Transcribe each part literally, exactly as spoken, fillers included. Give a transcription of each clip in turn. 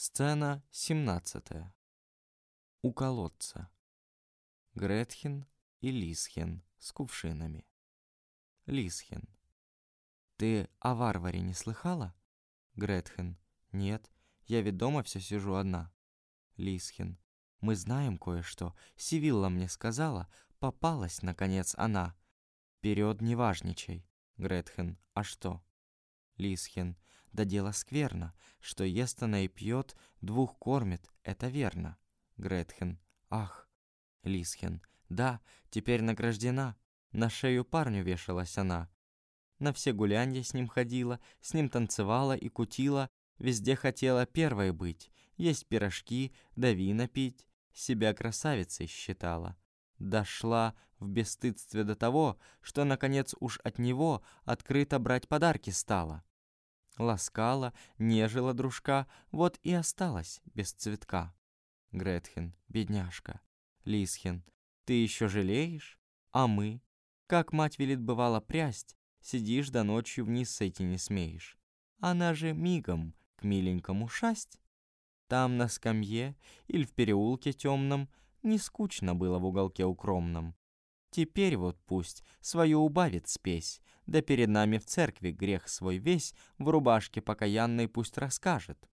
Сцена семнадцатая. У колодца. Гретхен и Лисхен с кувшинами. Лисхен. Ты о варваре не слыхала? Гретхен. Нет, я ведь дома все сижу одна. Лисхен. Мы знаем кое-что. Сивилла мне сказала, попалась, наконец, она. Вперед не важничай. Гретхен. А что? Лисхен. Да дело скверно, что ест она и пьет, двух кормит, это верно. Гретхен. Ах. Лисхен. Да, теперь награждена. На шею парню вешалась она. На все гулянья с ним ходила, с ним танцевала и кутила, везде хотела первой быть, есть пирожки, да вина пить, себя красавицей считала. Дошла в бесстыдстве до того, что, наконец, уж от него открыто брать подарки стала. Ласкала, нежила дружка, вот и осталась без цветка. Гретхен, бедняжка. Лисхен, ты еще жалеешь? А мы? Как мать велит бывало прясть, сидишь до ночью вниз сойти не смеешь. Она же мигом к миленькому шасть. Там на скамье или в переулке темном не скучно было в уголке укромном. Теперь вот пусть свою убавит спесь, да перед нами в церкви грех свой весь в рубашке покаянной пусть расскажет.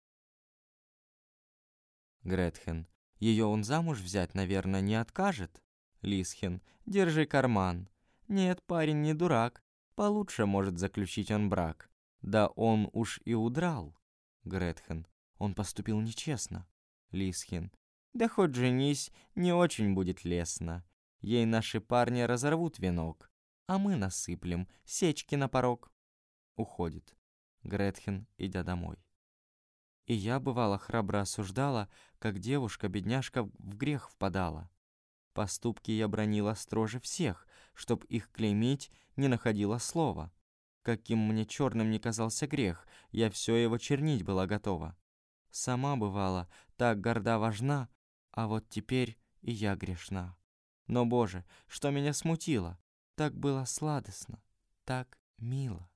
Гретхен. Ее он замуж взять, наверное, не откажет. Лисхен. Держи карман. Нет, парень не дурак. Получше может заключить он брак. Да он уж и удрал. Гретхен. Он поступил нечестно. Лисхен. Да хоть женись, не очень будет лестно. Ей наши парни разорвут венок, а мы насыплем сечки на порог. Уходит. Гретхен, идя домой. И я, бывало, храбро осуждала, как девушка-бедняжка в грех впадала. Поступки я бранила строже всех, чтоб их клеймить не находила слова. Каким мне черным ни казался грех, я все его чернить была готова. Сама, бывала, так горда важна, а вот теперь и я грешна. Но, Боже, что меня смутило, так было сладостно, так мило.